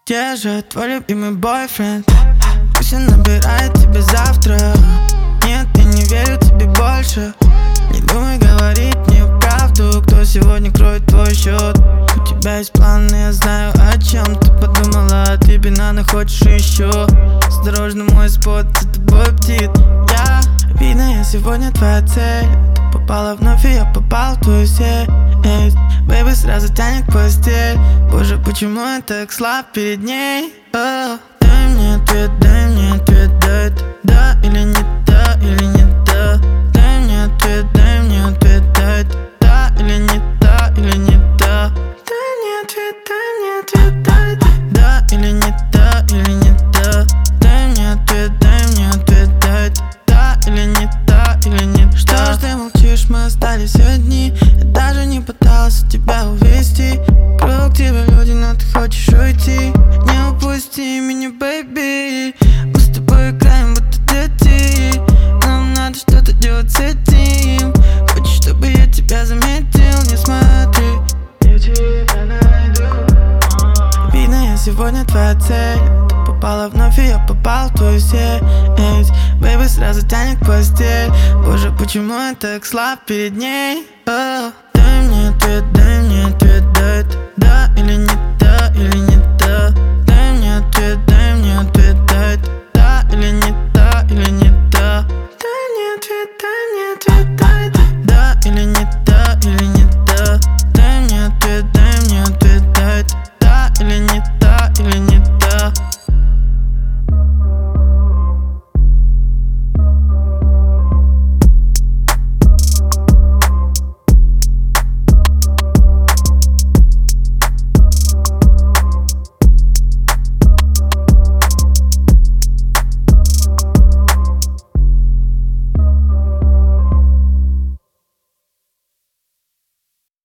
Где же твой любимый бойфренд? Пусть он набирает тебя завтра. Нет, я не верю тебе больше. Не думай говорить мне правду. Кто сегодня кроет твой счет? У тебя есть план, я знаю, о чем ты подумала. Ты бананы хочешь еще? Осторожно, мой спот за тобой бдит. Видно, я сегодня твоя цель. Ты попала вновь, и я попал в твою сеть. Бэйби сразу тянет к постель. Боже, почему я так слаб перед ней? Дай мне ответ, дай мне ответ, дай это да или не да, или не да. Дай мне ответ, дай мне ответ, дай это да или не да, или не да. Дай мне ответ, дай это да или не да, или не да. Дай мне ответ, дай это да или не да, или не да. Что ж ты молчишь, мы остались одни. Я даже не пытался тебя увести. Круг тебя люди, но ты хочешь уйти. Не упусти меня, бэйби. Мы с тобой играем, будто дети. Нам надо что-то делать с этим. Хочешь, чтобы я тебя заметил? Не смотри, я тебя найду. Видно, я сегодня твоя цель. Ты попала вновь, и я попал в твою сеть. Бэйби сразу тянет к постель. Боже, почему я так слаб перед ней? Дай мне ответ, дай это да или не